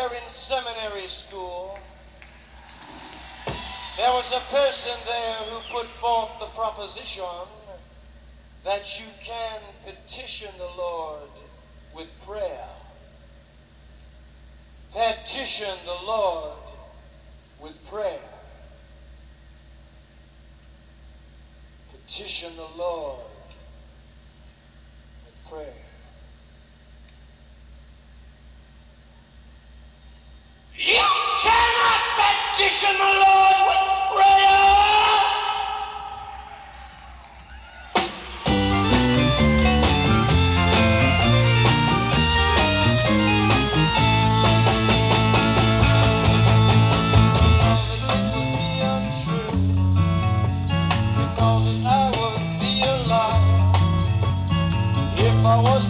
there in seminary school, there was a person there who put forth the proposition that you can petition the Lord with prayer. Petition the Lord with prayer. Petition the Lord with prayer. You cannot petition the Lord with prayer. I was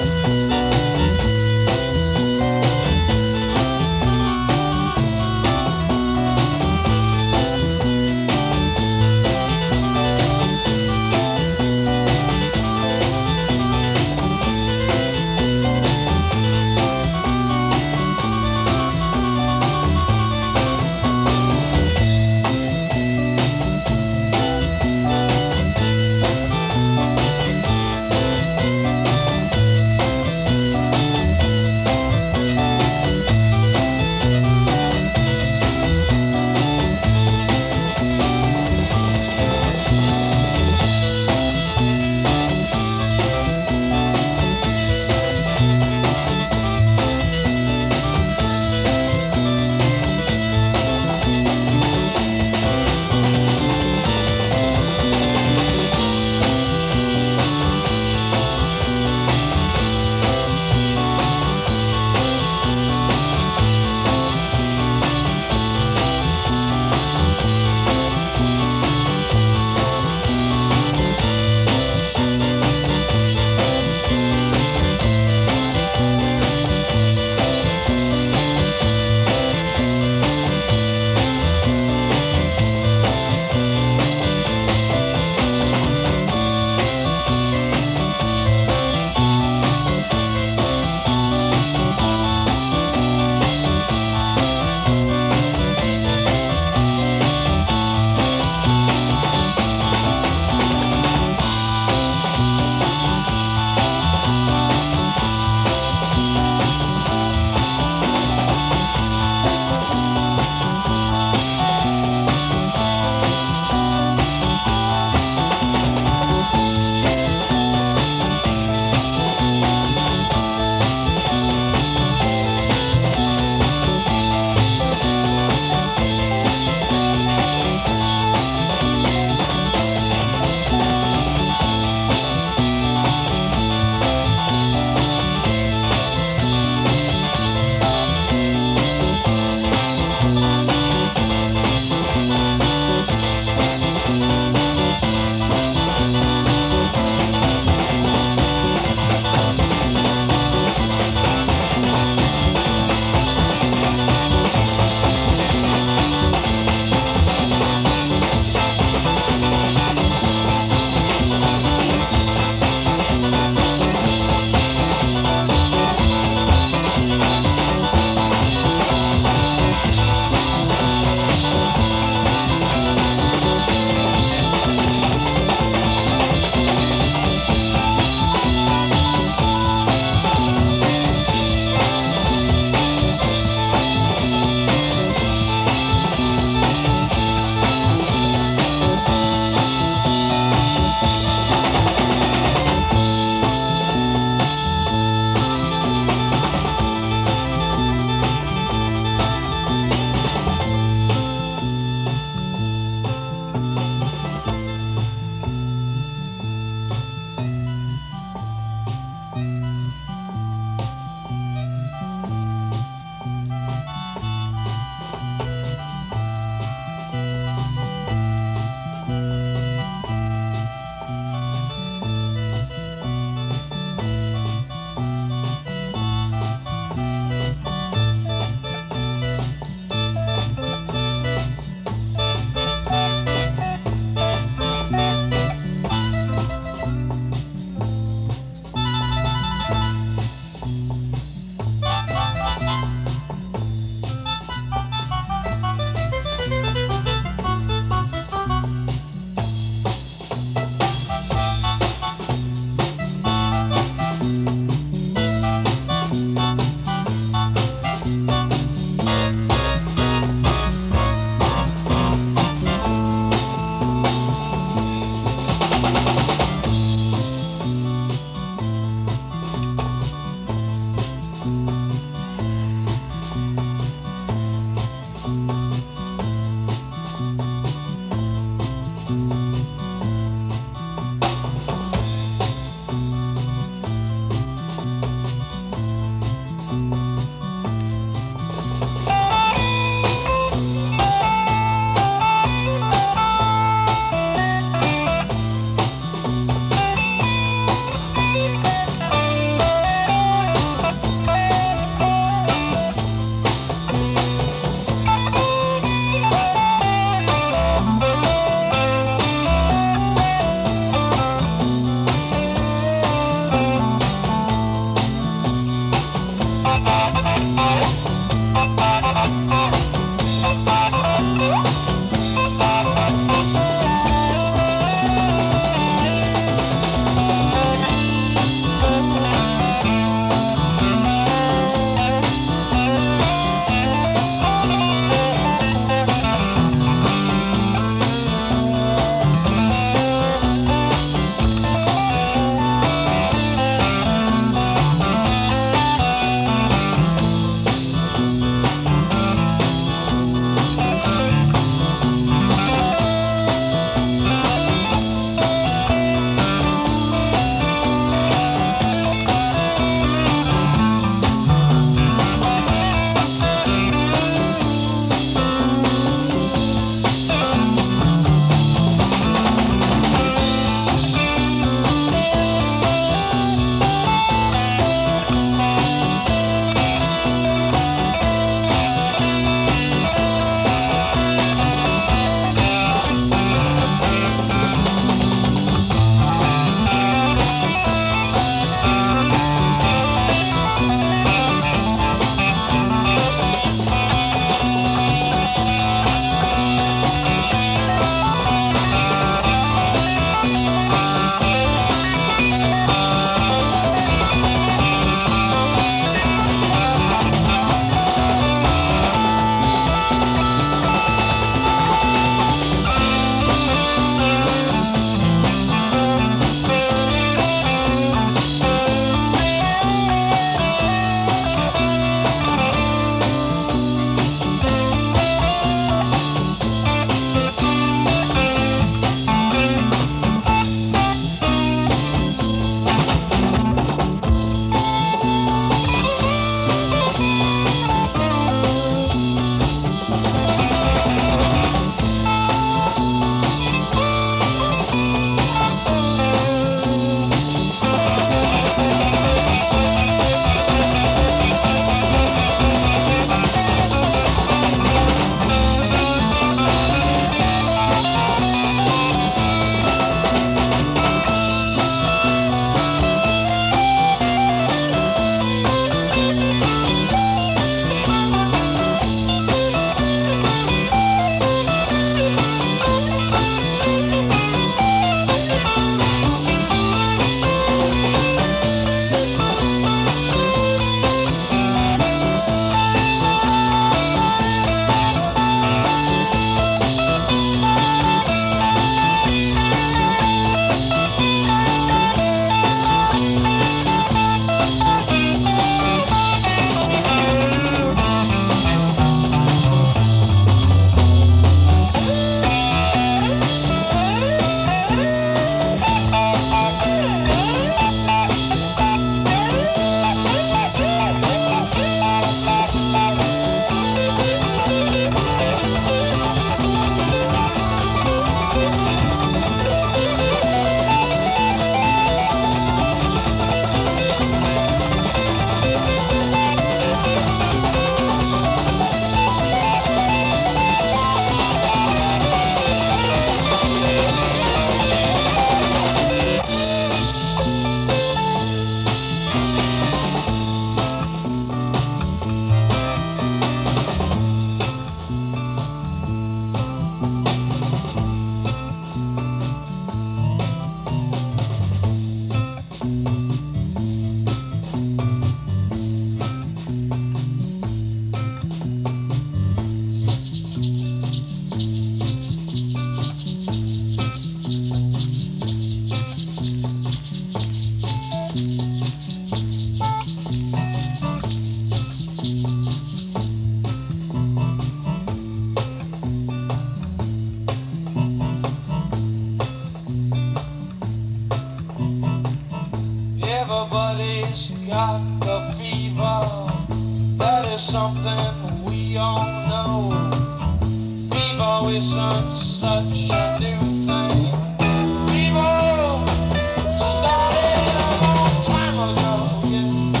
Everybody's got the fever. That is something we all know. Fever isn't such a new thing. Fever started a long time ago, yeah.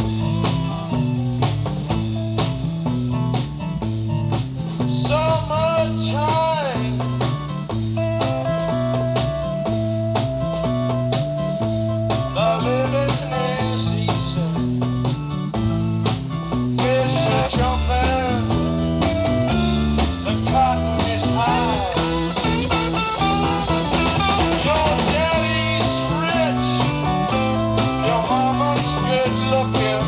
So much time. The living is easy. Fish are jumping. The cotton is high. Your daddy's rich. Your mama's good looking.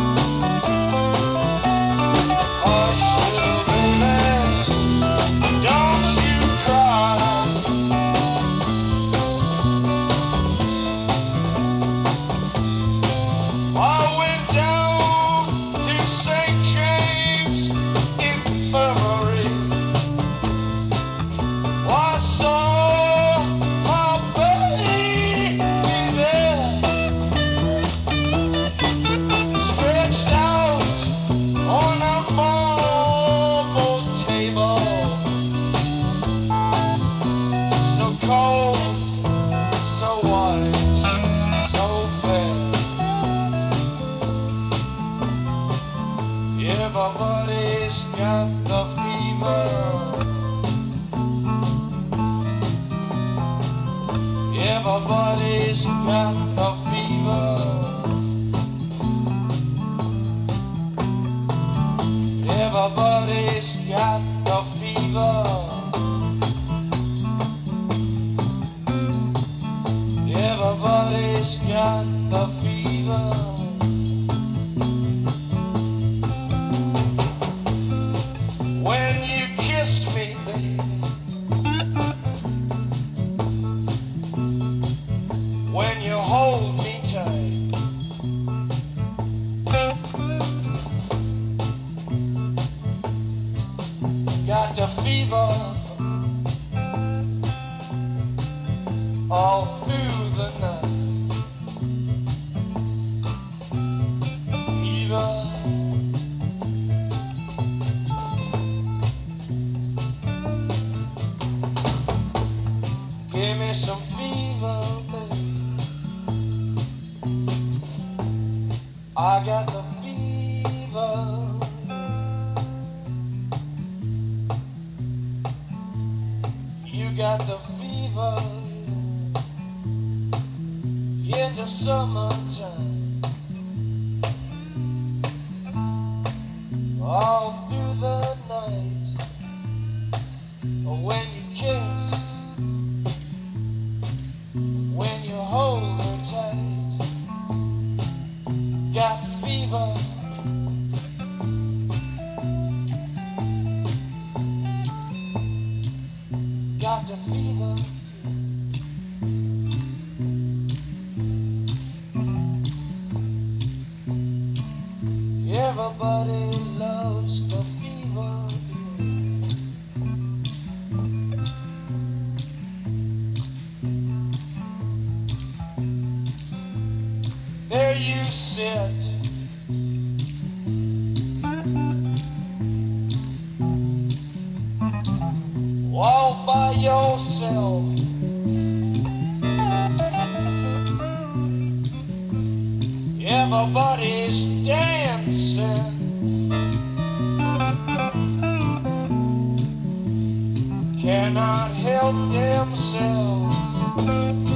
Hush, little baby, don't you cry. I went down to St. James Infirmary. I saw my baby there, stretched out on a marble table, so cold, so white, so fair. Everybody's got the fever. Everybody's got the fever. Everybody's got the fever. Everybody's got the fever. When you kiss me, baby, when you hold me tight, got the fever all through the night. Fever. Give me some fever, baby. I got the fever. You got the fever in the summertime. All through the night, when you kiss, when you hold her tight, got fever. Got the fever. Everybody loves the fever. There you sit, all by yourself. Everybody's dancing. Cannot help themselves.